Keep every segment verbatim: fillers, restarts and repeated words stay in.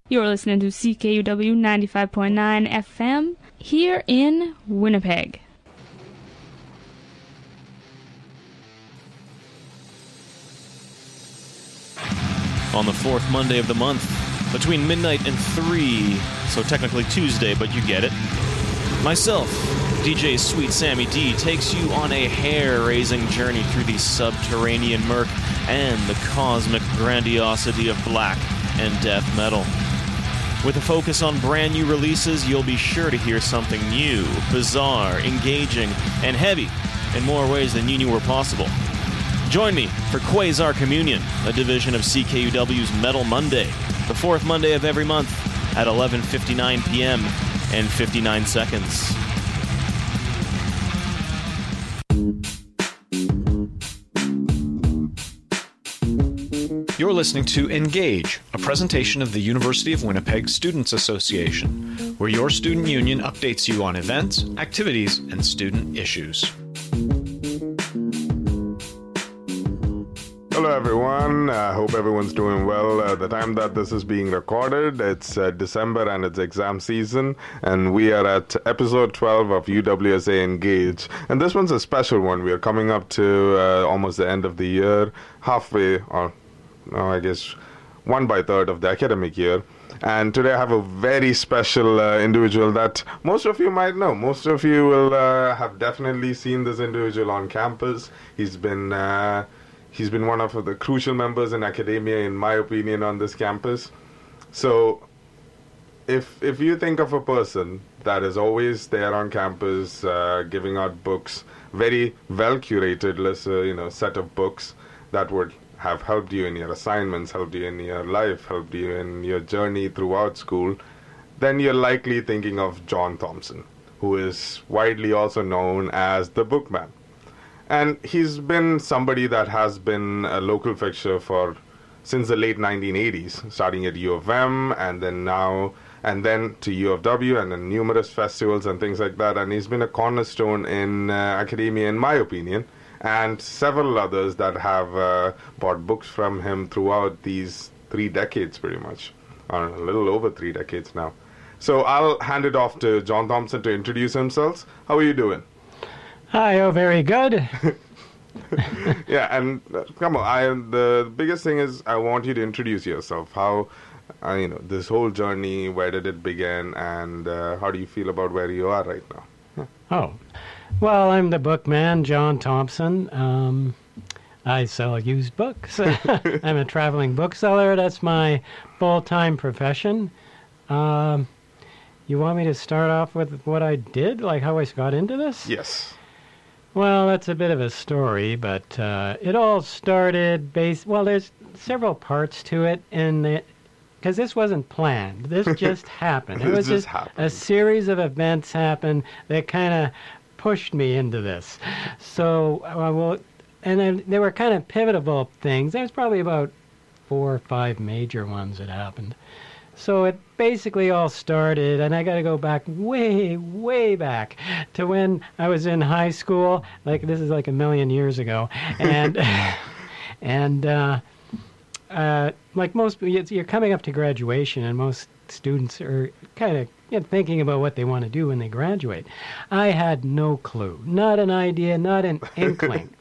You're listening to C K U W ninety-five point nine F M here in Winnipeg. On the fourth Monday of the month, between midnight and three, so technically Tuesday, but you get it. Myself, D J Sweet Sammy D, takes you on a hair-raising journey through the subterranean murk and the cosmic grandiosity of black and death metal. With a focus on brand new releases, you'll be sure to hear something new, bizarre, engaging, and heavy in more ways than you knew were possible. Join me for Quasar Communion, a division of C K U W's Metal Monday, the fourth Monday of every month at eleven fifty-nine p.m. and fifty-nine seconds. You're listening to Engage, a presentation of the University of Winnipeg Students Association, where your student union updates you on events, activities, and student issues. Hello everyone, I uh, hope everyone's doing well. Uh, the time that this is being recorded, it's uh, December and it's exam season, and we are at episode twelve of U W S A Engage. And this one's a special one. We are coming up to uh, almost the end of the year, halfway, or no, I guess one by third of the academic year. And today I have a very special uh, individual that most of you might know. Most of you will uh, have definitely seen this individual on campus. He's been... Uh, He's been one of the crucial members in academia, in my opinion, on this campus. So if if you think of a person that is always there on campus, uh, giving out books, very well-curated list, uh, you know, set of books that would have helped you in your assignments, helped you in your life, helped you in your journey throughout school, then you're likely thinking of John Thompson, who is widely also known as the Bookman. And he's been somebody that has been a local fixture for since the late nineteen eighties, starting at U of M and then now, and then to U of W and then numerous festivals and things like that. And he's been a cornerstone in uh, academia, in my opinion, and several others that have uh, bought books from him throughout these three decades pretty much, or a little over three decades now. So I'll hand it off to John Thompson to introduce himself. How are you doing? Hi, oh, very good. Yeah, and uh, come on, I, the biggest thing is I want you to introduce yourself. How, uh, you know, this whole journey, where did it begin, and uh, how do you feel about where you are right now? Yeah. Oh, well, I'm the bookman, John Thompson. Um, I sell used books. I'm a traveling bookseller. That's my full-time profession. Um, you want me to start off with what I did, like how I got into this? Yes. Well, that's a bit of a story, but uh, it all started based... Well, there's several parts to it, and because this wasn't planned. This just happened. It was just, just a series of events happened that kind of pushed me into this. So, uh, well, and then they were kind of pivotal things. There's probably about four or five major ones that happened. So it basically all started, and I got to go back way, way back to when I was in high school. Like, this is like a million years ago. And, and uh, uh, like most, you're coming up to graduation, and most students are kind of you know, thinking about what they want to do when they graduate. I had no clue, not an idea, not an inkling.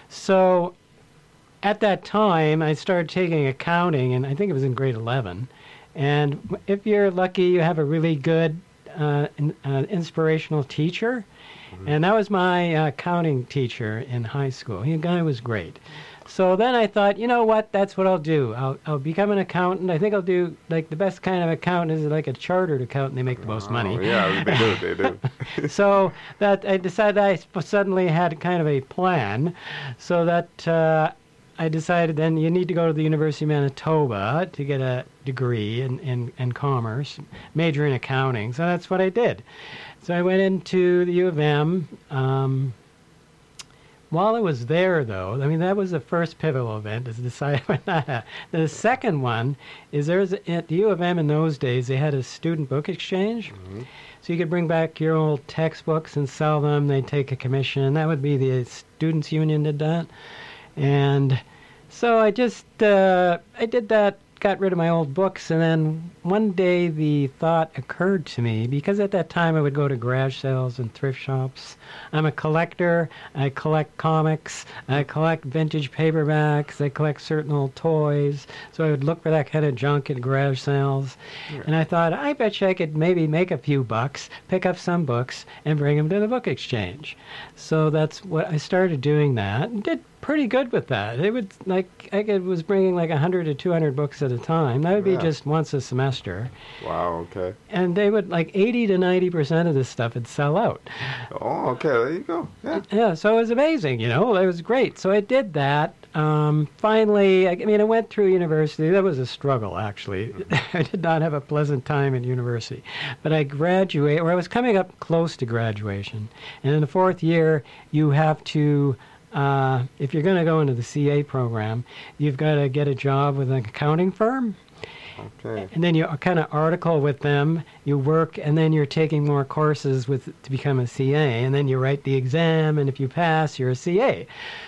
So at that time, I started taking accounting, and I think it was in grade eleven. And if you're lucky, you have a really good uh, in, uh, inspirational teacher. Mm-hmm. And that was my uh, accounting teacher in high school. The guy was great. So then I thought, you know what, that's what I'll do. I'll, I'll become an accountant. I think I'll do, like, the best kind of accountant is like a chartered accountant. They make the most oh, money. Yeah, they do, they do. So that I decided I suddenly had kind of a plan. So that... Uh, I decided then you need to go to the University of Manitoba to get a degree in, in, in commerce, major in accounting. So that's what I did. So I went into the U of M. Um, while I was there, though, I mean, that was the first pivotal event, is decide when that happened. The second one is there was, at the U of M in those days, they had a student book exchange. Mm-hmm. So you could bring back your old textbooks and sell them. They'd take a commission. That would be the Students' Union did that. And so I just, uh, I did that got rid of my old books, and then one day the thought occurred to me, because at that time I would go to garage sales and thrift shops. I'm a collector. I collect comics. I collect vintage paperbacks. I collect certain old toys. So I would look for that kind of junk at garage sales. Yeah. And I thought, I bet you I could maybe make a few bucks, pick up some books, and bring them to the book exchange. So that's what I started doing that, and did pretty good with that. It would, like, I could, was bringing like one hundred to two hundred books at a time. That would be yeah. just once a semester. Wow, okay. And they would, like, eighty to ninety percent of this stuff would sell out. Oh, okay, there you go. Yeah. Yeah, so it was amazing, you know, it was great. So I did that. Um, finally, I, I mean, I went through university. That was a struggle, actually. I did not have a pleasant time in university. But I graduated, or I was coming up close to graduation. And in the fourth year, you have to, uh, if you're going to go into the C A program, you've got to get a job with an accounting firm. Okay. And then you kind of article with them, you work, and then you're taking more courses with to become a C A. And then you write the exam, and if you pass, you're a C A.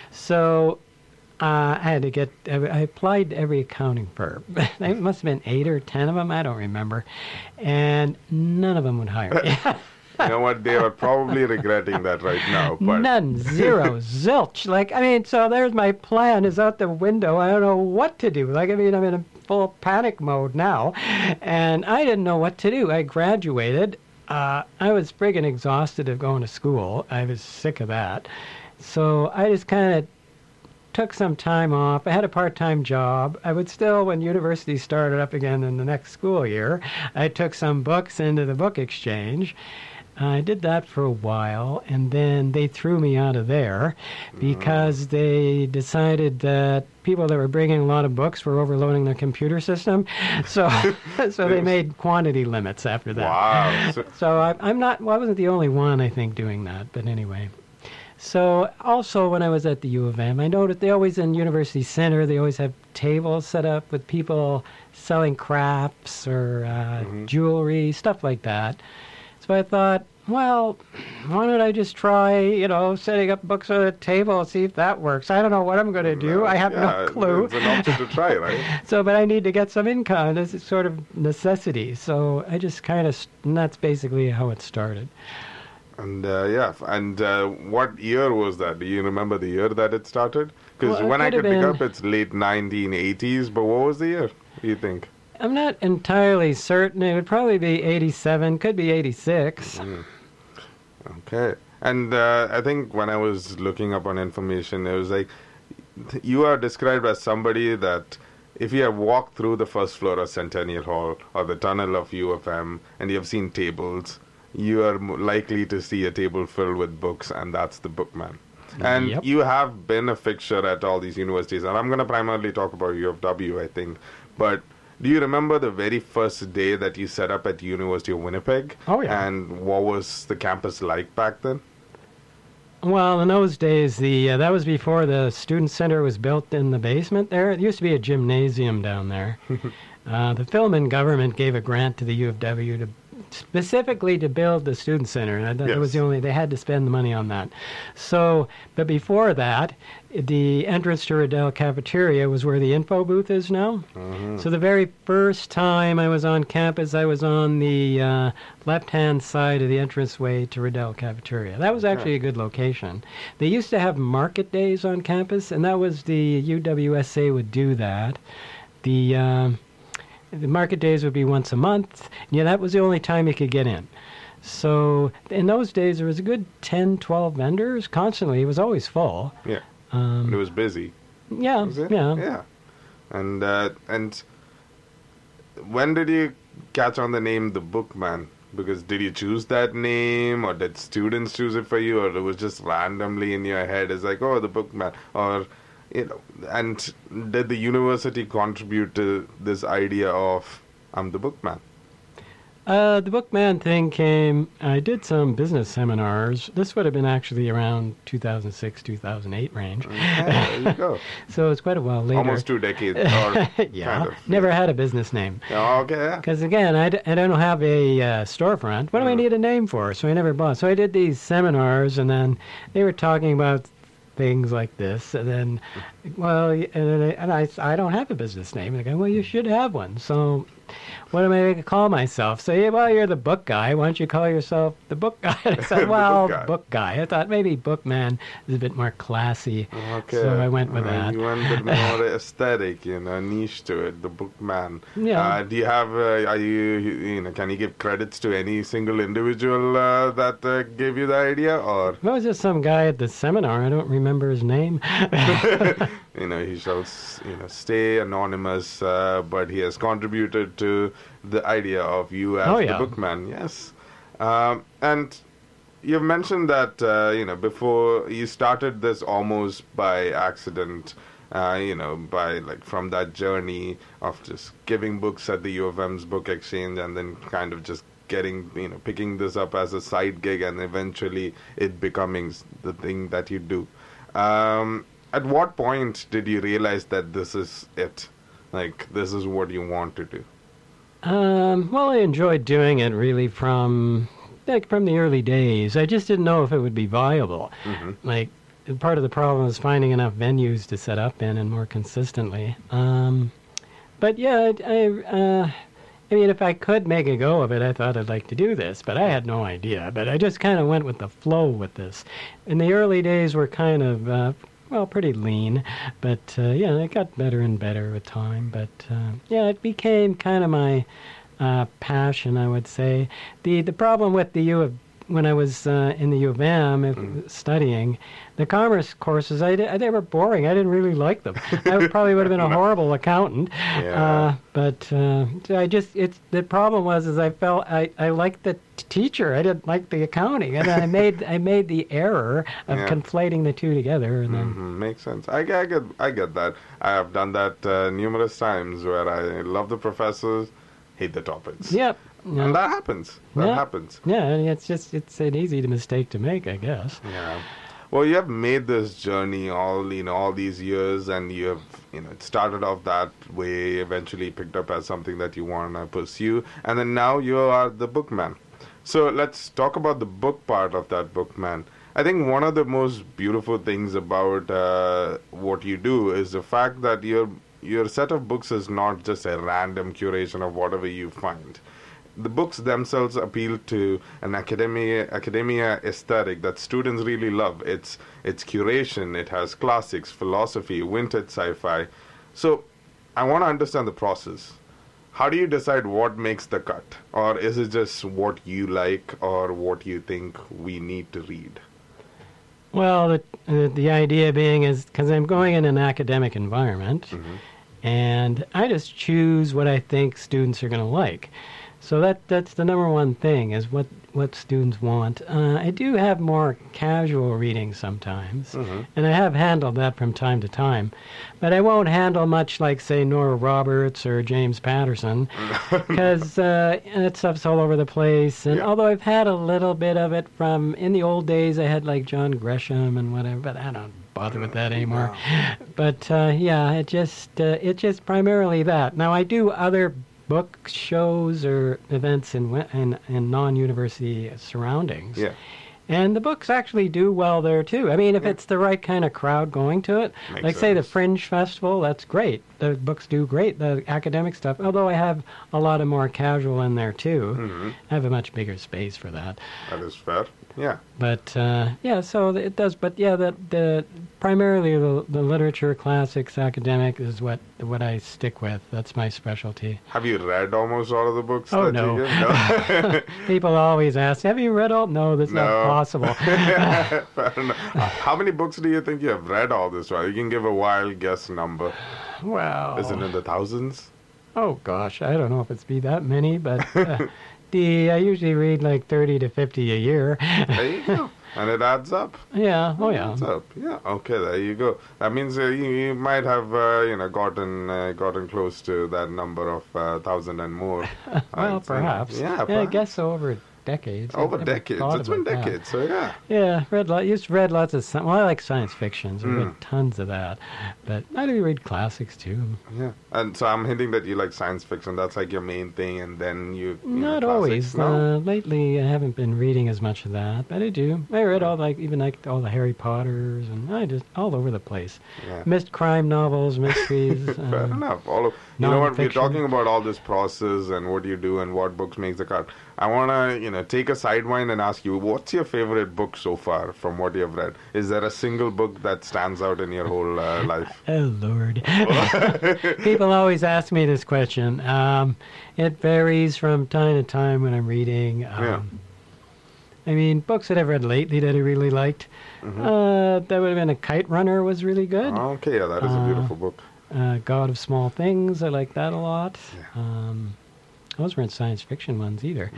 So Uh, I had to get, I applied to every accounting firm. There must have been eight or ten of them, I don't remember. And none of them would hire me. You know what, they are probably regretting that right now. But none, zero, zilch. Like, I mean, so there's my plan is out the window. I don't know what to do. Like, I mean, I'm in a full panic mode now. And I didn't know what to do. I graduated. Uh, I was friggin' exhausted of going to school. I was sick of that. So I just kind of took some time off. I had a part-time job. I would still, when university started up again in the next school year, I took some books into the book exchange. I did that for a while, and then they threw me out of there because they decided that people that were bringing a lot of books were overloading their computer system. So so they made quantity limits after that. Wow. So, so I, I'm not, well, I wasn't the only one, I think, doing that, but anyway. So also when I was at the U of M, I noticed they always in University Center, they always have tables set up with people selling crafts or uh, mm-hmm. jewelry, stuff like that. So I thought, well, why don't I just try, you know, setting up books on a table and see if that works. I don't know what I'm going to do. I have yeah, no clue. It's an option to try, right? So, but I need to get some income. This is sort of necessity. So I just kind of, and that's basically how it started. And uh, yeah, and uh, what year was that? Do you remember the year that it started? Because Well, it when I could could have pick been- up, it's late nineteen eighties. But what was the year? Do you think? I'm not entirely certain. It would probably be eighty-seven, could be eighty-six. Okay. And uh, I think when I was looking up on information, it was like th- you are described as somebody that if you have walked through the first floor of Centennial Hall or the tunnel of U of M and you have seen tables, you are mo- likely to see a table filled with books, and that's the bookman. And Yep. you have been a fixture at all these universities, and I'm going to primarily talk about U of W, I think. But do you remember the very first day that you set up at the University of Winnipeg? Oh, yeah. And what was the campus like back then? Well, in those days, the uh, that was before the student center was built in the basement there. It used to be a gymnasium down there. uh, the Philman government gave a grant to the U of W to specifically to build the student center. And that, that was Yes. the only, they had to spend the money on that. So, but before that, the entrance to Riddell Cafeteria was where the info booth is now. So the very first time I was on campus, I was on the uh, left-hand side of the entranceway to Riddell Cafeteria. That was actually a good location. They used to have market days on campus, and that was the U W S A would do that. The uh, the market days would be once a month. Yeah, that was the only time you could get in. So in those days, there was a good ten, twelve vendors constantly. It was always full. Yeah. Um, It was busy. yeah, Was it? yeah. Yeah. And uh, and when did you catch on the name The Bookman? Because did you choose that name, or did students choose it for you, or it was just randomly in your head? It's like, oh, The Bookman, or you know. And did the university contribute to this idea of I'm the bookman? Uh, the Bookman thing came, I did some business seminars. This would have been actually around two thousand six, two thousand eight range. Yeah, there you go. So it's quite a while later. Almost two decades. Or yeah, kind of. never had a business name. Oh, okay. Yeah. Because again, I, d- I don't have a uh, storefront. What do I need a name for? So I never bought. So I did these seminars, and then they were talking about things like this, and then well, and, I- and I, I don't have a business name. And they go, well, you should have one. So what am I going to call myself? So, yeah, well, you're the book guy. Why don't you call yourself the book guy? And I said, The well, book guy. book guy. I thought maybe bookman is a bit more classy. Okay. So I went with Uh, that. You went a bit more aesthetic, you know, niche to it, the bookman. Yeah. Uh, do you have, uh, are you, you know, can you give credits to any single individual uh, that uh, gave you the idea, or? Well, it was just some guy at the seminar. I don't remember his name. You know, he shall, s- you know, stay anonymous, uh, but he has contributed to the idea of you as Oh, the yeah. bookman. Yes, um, and you've mentioned that uh, you know before you started this almost by accident. Uh, you know, by like from that journey of just giving books at the U of M's book exchange, and then kind of just getting, you know, picking this up as a side gig, and eventually it becoming s- the thing that you do. Um, at what point did you realize that this is it? Like, this is what you want to do? Um, well, I enjoyed doing it really from like from the early days. I just didn't know if it would be viable. Mhm. Like, part of the problem was finding enough venues to set up in and more consistently. Um, but yeah, I, I, uh, I mean, if I could make a go of it, I thought I'd like to do this, but I had no idea. But I just kind of went with the flow with this. In the early days, were kind of uh, well, pretty lean, but uh, yeah, it got better and better with time. But uh, yeah, it became kind of my uh, passion, I would say. The the problem with the U of when I was uh, in the U of M uh, studying, the commerce courses, I, di- they were boring. I didn't really like them. I probably would have been a horrible accountant. Yeah. Uh, but uh, I just, it's the problem was is I felt I, I liked the t- teacher. I didn't like the accounting, and I made I made the error of Yeah. conflating the two together. And then Mhm, makes sense. I, I get, I get that. I have done that uh, numerous times where I love the professors, hate the topics. yep. Yeah. And that happens. That Yeah. happens. Yeah, and it's just it's an easy mistake to make, I guess. Yeah. Well, you have made this journey all, you know, all these years, and you have, you know, it started off that way, eventually picked up as something that you want to pursue, and then now you are the bookman. So let's talk about the book part of that bookman. I think one of the most beautiful things about uh, what you do is the fact that your your set of books is not just a random curation of whatever you find. The books themselves appeal to an academia academia aesthetic that students really love. It's it's curation. It has classics, philosophy, vintage sci-fi. So I want to understand the process. How do you decide what makes the cut? Or is it just what you like or what you think we need to read? Well, the uh, the idea being is because I'm going in an academic environment, and I just choose what I think students are going to like. So that that's the number one thing is what what students want. Uh, I do have more casual reading sometimes, and I have handled that from time to time, but I won't handle much like say Nora Roberts or James Patterson, because uh, that stuff's all over the place. And Yeah. although I've had a little bit of it from in the old days, I had like John Gresham and whatever, but I don't bother with that anymore. But uh, yeah, it just uh, it's just primarily that. Now I do other book shows or events in wi- in, in non-university surroundings. Yeah. And the books actually do well there too. I mean, if it's the right kind of crowd going to it, Makes like say the sense. Fringe Festival, that's great. The books do great, the academic stuff. Although I have a lot of more casual in there too. Mhm. I have a much bigger space for that. That is fair. Yeah. But uh, yeah, so it does. But yeah, the the primarily the, the literature, classics, academic is what what I stick with. That's my specialty. Have you read almost all of the books Oh, that no. you get? No. People always ask, "Have you read all?" No, that's No. not possible. Fair enough. How many books do you think you have read all this while? You can give a wild guess number. Well, Is it in the thousands? oh gosh, I don't know if it's be that many, but uh, the I usually read like thirty to fifty a year. There you go. And it adds up. Yeah. Oh yeah. Adds up. Yeah. Okay. There you go. That means uh, you, you might have uh, you know gotten uh, gotten close to that number of uh, thousand and more. Well, I'd say. perhaps. Yeah. I perhaps. guess so over decades. Over I've never decades. thought It's been about that. decades, so yeah. Yeah, read lot. Used read lots of. Sci- well, I like science fiction, so I Mm. read tons of that. But I do read classics too. Yeah. And so I'm hinting that you like science fiction. That's like your main thing, and then you. you know, Not classics. always. No? Uh, lately, I haven't been reading as much of that, but I do. I read all like even like all the Harry Potters, and I just all over the place. Yeah. Missed crime novels, mysteries. Fair um, enough. All of, you know what? We're non-fiction. talking about all this process and what you do and what books makes the cut. I want to, you know, take a sidewind and ask you, what's your favorite book so far from what you've read? Is there a single book that stands out in your whole uh, life? Oh Lord! People always ask me this question. Um, it varies from time to time when I'm reading. Um, Yeah. I mean, books that I've read lately that I really liked. Mhm. Uh, that would have been A Kite Runner was really good. Okay, yeah, that is a Uh, beautiful book. Uh, God of Small Things, I like that a lot. Yeah. Um, those weren't science fiction ones either.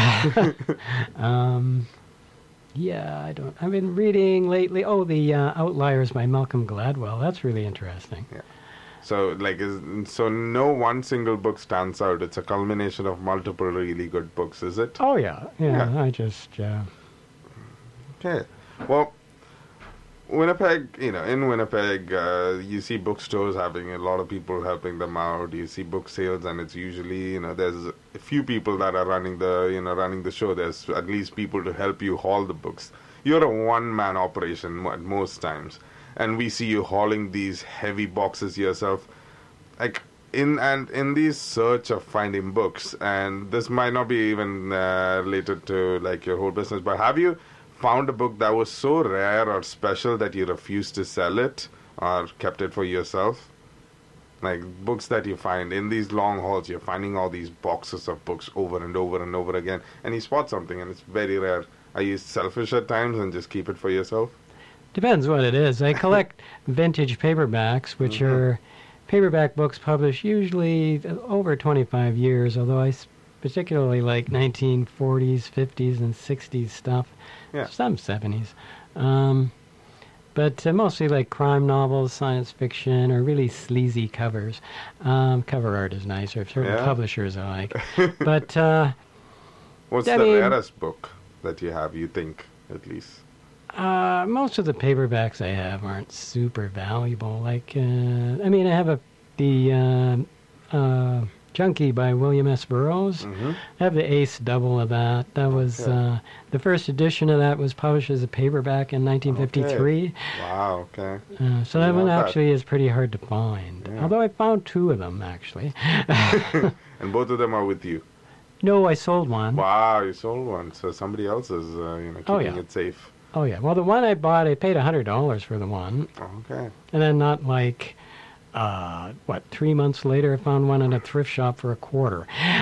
um, yeah, I don't. I've been reading lately. Oh, the uh, Outliers by Malcolm Gladwell. That's really interesting. So, like, is, so no one single book stands out. It's a culmination of multiple really good books, is it? Oh yeah, yeah. Yeah. I just uh, Okay. Well, Winnipeg, you know, in Winnipeg, uh, you see bookstores having a lot of people helping them out. You see book sales, and it's usually, you know, there's a few people that are running the, you know, running the show. There's at least people to help you haul the books. You're a one-man operation mo- at most times, and we see you hauling these heavy boxes yourself. Like in and in this search of finding books, and this might not be even uh, related to like your whole business, but have you found a book that was so rare or special that you refused to sell it or kept it for yourself? Like books that you find in these long hauls, you're finding all these boxes of books over and over and over again, and you spot something and it's very rare. Are you selfish at times and just keep it for yourself? depends what it is. I collect vintage paperbacks, which Mhm. are paperback books published usually over twenty-five years. Although I s- particularly like nineteen forties, fifties, and sixties stuff. Yeah. Some seventies. Um, but uh, mostly like crime novels, science fiction, or really sleazy covers. Um, cover art is nicer. Certain Yeah. publishers I like. But uh, What's I the mean- rarest book that you have, you think, at least? uh, most of the paperbacks I have aren't super valuable. Like, uh, I mean, I have a the uh, uh, Junkie by William S. Burroughs. Mm-hmm. I have the Ace double of that. That was Okay. uh, the first edition of that was published as a paperback in nineteen fifty-three. Wow, okay. Uh, so I that one love that. actually is pretty hard to find. Yeah. Although I found two of them actually. And both of them are with you. No, I sold one. Wow, you sold one, so somebody else is, uh, you know, keeping Oh, yeah. it safe. Oh yeah. Well, the one I bought, I paid a hundred dollars for the one, Okay. and then not like. Uh, what, three months later, I found one in a thrift shop for a quarter.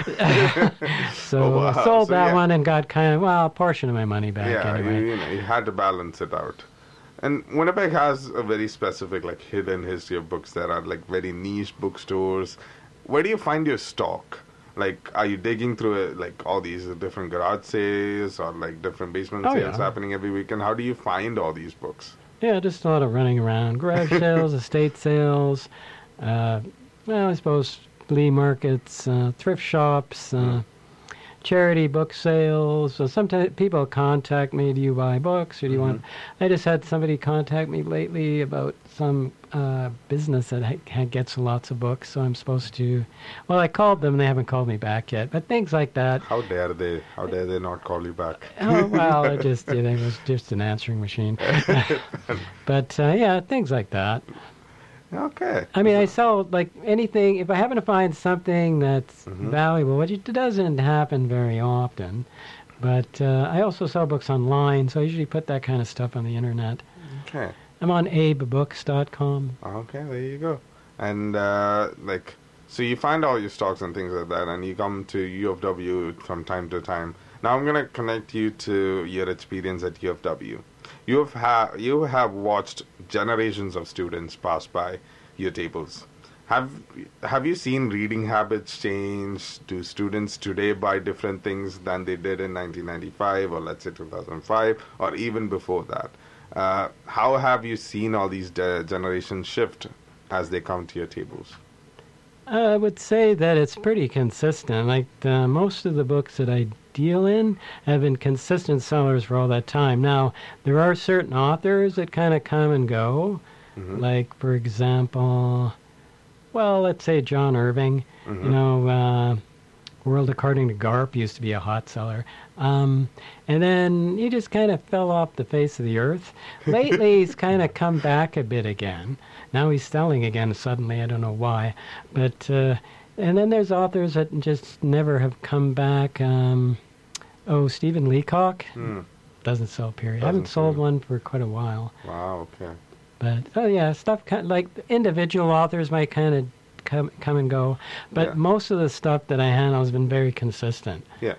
so Oh, wow. I sold So, that yeah. one and got kind of, well, a portion of my money back Yeah, anyway. you, you know, you had to balance it out. And Winnipeg has a very specific, like, hidden history of books. There are, like, very niche bookstores. Where do you find your stock? Like, are you digging through, it, like, all these different garage sales or, like, different basement Oh, sales yeah. happening every weekend? How do you find all these books? Yeah, just a lot of running around. Garage sales, estate sales, uh, well, I suppose flea markets, uh, thrift shops, uh, charity book sales. So sometimes people contact me, do you buy books or do you want... I just had somebody contact me lately about some uh, business that ha- ha- gets lots of books, so I'm supposed to... Well, I called them, they haven't called me back yet, but things like that. How dare they? How dare they not call you back? Oh, well, I just, you know, it was just an answering machine. But, uh, yeah, things like that. Okay. I mean, I sell, like, anything. If I happen to find something that's Mhm. valuable, which it doesn't happen very often, but uh, I also sell books online, so I usually put that kind of stuff on the internet. Okay. I'm on abe books dot com. Okay, there you go. And, uh, like, so you find all your stocks and things like that, and you come to U of W from time to time. Now I'm going to connect you to your experience at U of W. You have, ha- you have watched generations of students pass by your tables. Have have you seen reading habits change? Do students today buy different things than they did in nineteen ninety-five or let's say two thousand five or even before that? Uh, how have you seen all these de- generations shift as they come to your tables? I would say that it's pretty consistent. Like, the, most of the books that I deal in have been consistent sellers for all that time. Now, there are certain authors that kind of come and go. Mm-hmm. Like, for example, well, let's say John Irving. Mm-hmm. You know, uh, World According to Garp used to be a hot seller. Um, and then he just kind of fell off the face of the earth. Lately, he's kind of come back a bit again. Now he's selling again suddenly. I don't know why. But, uh, and then there's authors that just never have come back. Um, oh, Stephen Leacock. Mm. Doesn't sell, period. I haven't sold one for quite a while. Wow, okay. But, oh yeah, stuff kind of, like individual authors might kind of come come and go. But yeah. most of the stuff that I handle has been very consistent. Yeah.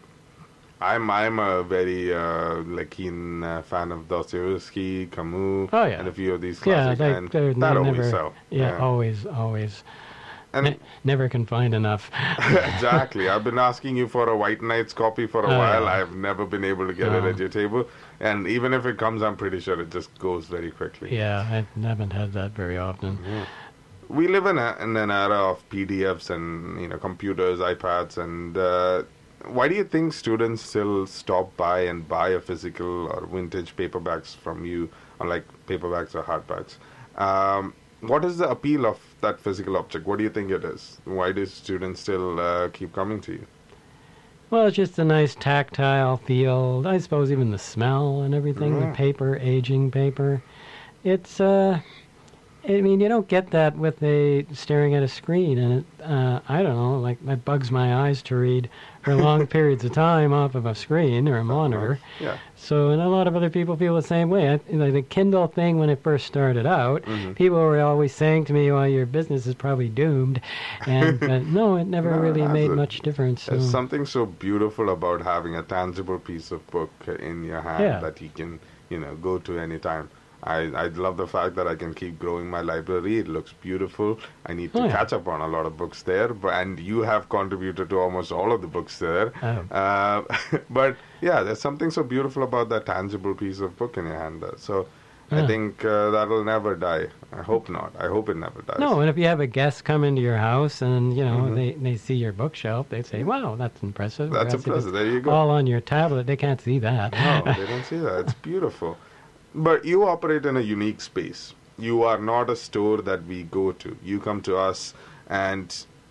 I'm I'm a very uh, like keen uh, fan of Dostoevsky, Camus, oh, yeah. and a few of these classics. Yeah, they, and they're, that they always never, sell. Yeah, yeah, always, always. And ne- never can find enough. Exactly. I've been asking you for a White Knights copy for a oh, while. Yeah. I've never been able to get no. it at your table. And even if it comes, I'm pretty sure it just goes very quickly. Yeah, I haven't had that very often. Yeah. We live in, a, in an era of P D Fs and you know computers, iPads, and uh, why do you think students still stop by and buy a physical or vintage paperbacks from you, unlike paperbacks or hardbacks? Um, what is the appeal of that physical object? What do you think it is? Why do students still uh, keep coming to you? Well, it's just a nice tactile feel. I suppose even the smell and everything, yeah. the paper, aging paper. It's, uh, I mean, you don't get that with a staring at a screen. And it, uh, I don't know, like it bugs my eyes to read for long periods of time off of a screen or a monitor. Yeah. So, and a lot of other people feel the same way. I, you know, the Kindle thing, when it first started out, mm-hmm. people were always saying to me, well, your business is probably doomed. And but no, it never no, really it made much difference. So. There's something so beautiful about having a tangible piece of book in your hand yeah. that you can, you know, go to any time. I, I love the fact that I can keep growing my library. It looks beautiful. I need to oh, yeah. catch up on a lot of books there, but, and you have contributed to almost all of the books there. Oh. Uh, but yeah, there's something so beautiful about that tangible piece of book in your hand. There. So yeah. I think uh, that'll never die. I hope not. I hope it never dies. No, and if you have a guest come into your house and, you know, mm-hmm. they, they see your bookshelf, they say, wow, that's impressive. That's impressive. There you go. All on your tablet. They can't see that. No, they don't see that. It's beautiful. But you operate in a unique space. You are not a store that we go to. You come to us, and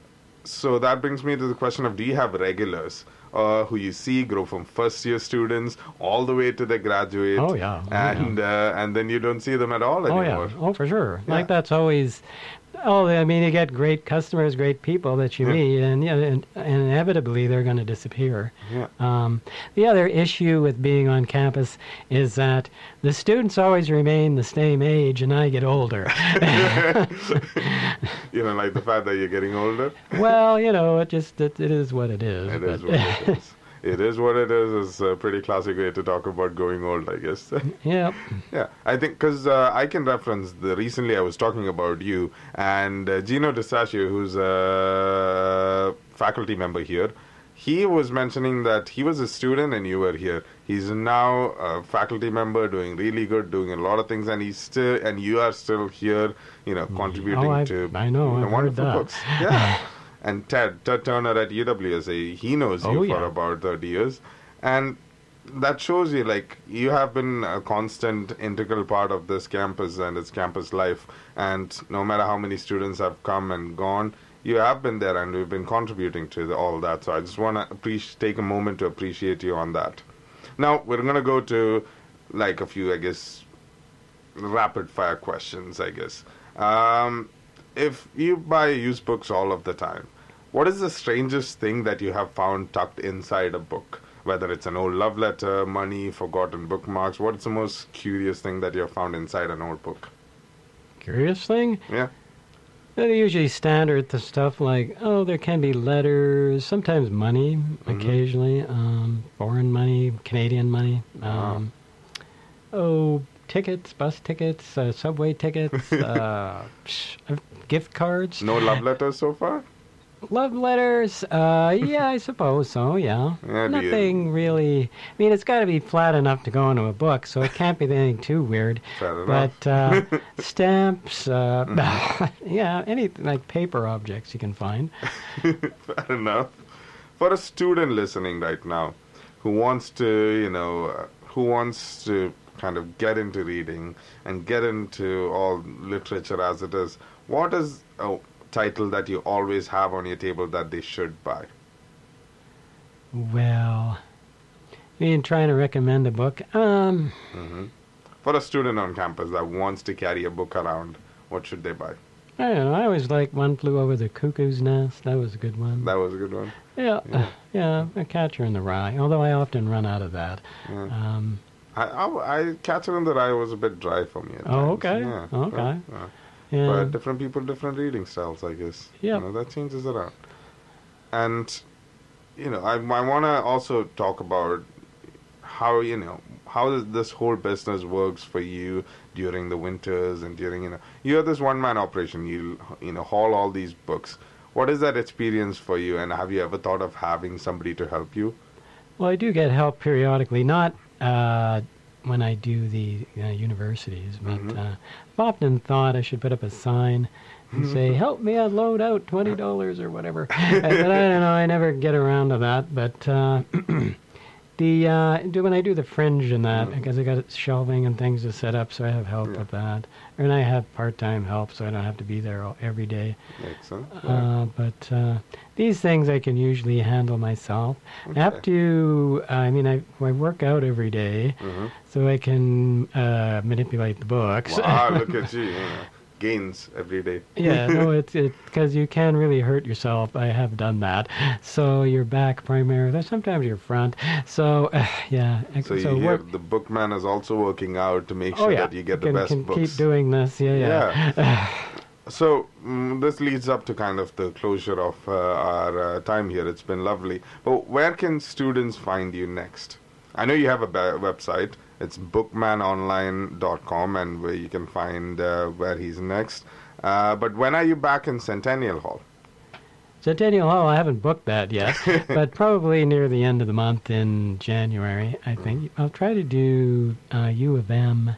so that brings me to the question of, do you have regulars uh, who you see grow from first-year students all the way to the graduate? Oh, yeah. Oh, and yeah. Uh, and then you don't see them at all oh, anymore. Yeah. Oh, for sure. Yeah. Like, that's always... Oh, I mean, you get great customers, great people that you yeah. meet, and, yeah, and, and inevitably they're going to disappear. Yeah. Um, the other issue with being on campus is that the students always remain the same age, and I get older. You know, like the fact that you're getting older? Well, you know, it just it, it is what it is. It but. is what it is. It is what it is. It's a pretty classic way to talk about going old, I guess. Yeah. Yeah, I think because uh, I can reference the recently I was talking about you and uh, Gino D'Stasio, who's a faculty member here. He was mentioning that he was a student and you were here. He's now a faculty member, doing really good, doing a lot of things, and he's still and you are still here, you know, contributing oh, I, to I know, you know, I've wonderful heard that. books. Yeah. And Ted, Ted Turner at U W S A, he knows you oh, for yeah. about thirty years. And that shows you, like, you have been a constant, integral part of this campus and its campus life. And no matter how many students have come and gone, you have been there and we've been contributing to the, all that. So I just want to appreciate, take a moment to appreciate you on that. Now, we're going to go to, like, a few, I guess, rapid-fire questions, I guess. Um, if you buy used books all of the time, what is the strangest thing that you have found tucked inside a book? Whether it's an old love letter, money, forgotten bookmarks, what's the most curious thing that you have found inside an old book? Curious thing? Yeah. They're usually standard the stuff like, oh, there can be letters, sometimes money, mm-hmm. occasionally, um, foreign money, Canadian money. Um, wow. Oh, tickets, bus tickets, uh, subway tickets, uh, gift cards. No love letters so far? Love letters, uh, yeah, I suppose so, yeah. yeah Nothing really, I mean, it's got to be flat enough to go into a book, so it can't be anything too weird. Fair but uh, stamps, uh, mm-hmm. yeah, any like paper objects you can find. Fair enough. for a student listening right now who wants to, you know, uh, who wants to kind of get into reading and get into all literature as it is, what is a title that you always have on your table that they should buy? Well, you mean trying to recommend a book? Um, mm-hmm. For a student on campus that wants to carry a book around, what should they buy? I don't know. I always liked One Flew Over the Cuckoo's Nest. That was a good one. That was a good one? Yeah, Yeah, uh, yeah A Catcher in the Rye, although I often run out of that. Yeah. Um, I, I, I Catcher in the Rye was a bit dry for me at Oh, times. okay. Yeah. Okay. Yeah. Yeah. yeah. But different people, different reading styles, I guess. Yeah. You know, that changes around. And, you know, I, I want to also talk about how, you know, how this whole business works for you during the winters and during, you know, you're this one-man operation. You, you know, haul all these books. What is that experience for you, and have you ever thought of having somebody to help you? Well, I do get help periodically, not uh, when I do the uh, universities, but Mhm. uh, I've often thought I should put up a sign and say, help me unload out twenty dollars or whatever. but I don't know, I never get around to that. But uh, the uh, do when I do the fringe and that, because I got shelving and things to set up, so I have help Yeah. with that. And I have part-time help, so I don't have to be there all, every day. Excellent. Uh, but uh, these things I can usually handle myself. I have Okay. to, I mean, I, I work out every day, Mhm. so I can uh, manipulate the books. Wow, look at you. Yeah. Gains every day. yeah, no, it's because you can really hurt yourself. I have done that. So your back primarily, sometimes your front. So, uh, yeah. So, you hear the bookman is also working out to make oh, sure yeah. that you get the can, best can books. keep doing this. Yeah, yeah. So mm, this leads up to kind of the closure of uh, our uh, time here. It's been lovely. But where can students find you next? I know you have a ba- website. It's bookman online dot com, and where you can find uh, where he's next. Uh, but when are you back in Centennial Hall? Centennial Hall, I haven't booked that yet, but probably near the end of the month in January, I think. I'll try to do uh, U of M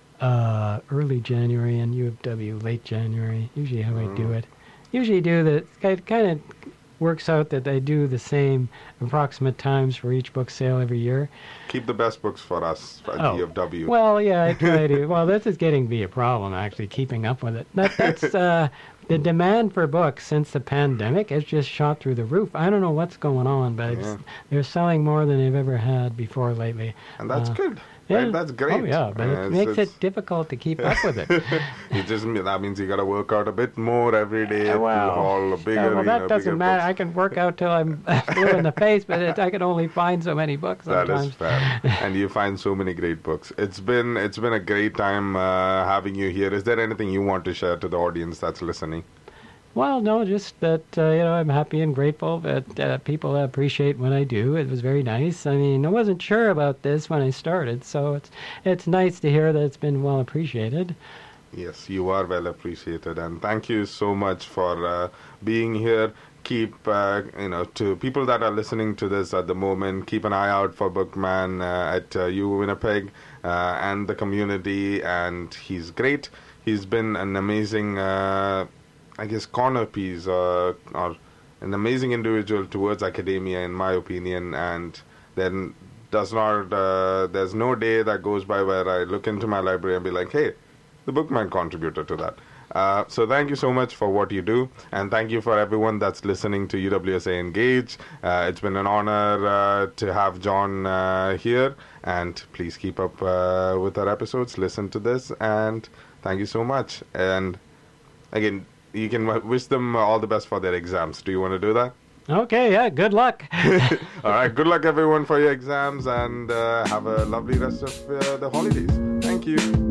uh, early January and U of W late January, usually how I do it. Usually do the, it kind of works out that I do the same approximate times for each book sale every year. Keep the best books for us at Oh. U of W. Well, yeah, I try to. Well, this is getting to be a problem, actually, keeping up with it. That, that's uh, the demand for books since the pandemic has just shot through the roof. I don't know what's going on, but it's, Yeah. they're selling more than they've ever had before lately. And that's Uh, good. Yeah. Right? That's great. Oh, yeah, but Uh, it it's- makes it's- it difficult to keep up with it. It just mean- that means you got to work out a bit more every day Uh, to well, haul a bigger. Yeah, well, you that know, doesn't bigger matter. books. I can work out till I'm blue in the face, but it, I can only find so many books That sometimes. is fair, and you find so many great books. It's been it's been a great time uh, having you here. Is there anything you want to share to the audience that's listening? Well, no, just that, uh, you know, I'm happy and grateful that uh, people appreciate what I do. It was very nice. I mean, I wasn't sure about this when I started, so it's it's nice to hear that it's been well appreciated. Yes, you are well appreciated, and thank you so much for uh, being here. Keep, uh, you know, to people that are listening to this at the moment, keep an eye out for Bookman uh, at uh, U Winnipeg uh, and the community, and he's great. He's been an amazing, uh, I guess, corner piece uh, or an amazing individual towards academia, in my opinion, and then does not, uh, there's no day that goes by where I look into my library and be like, hey, the Bookman contributed to that. Uh, so thank you so much for what you do, and thank you for everyone that's listening to U W S A Engage. Uh, it's been an honor uh, to have John uh, here, and please keep up uh, with our episodes, listen to this, and thank you so much. And again, you can w- wish them all the best for their exams. Do you want to do that? Okay, yeah, good luck. All right, good luck everyone for your exams, and uh, have a lovely rest of uh, the holidays. Thank you.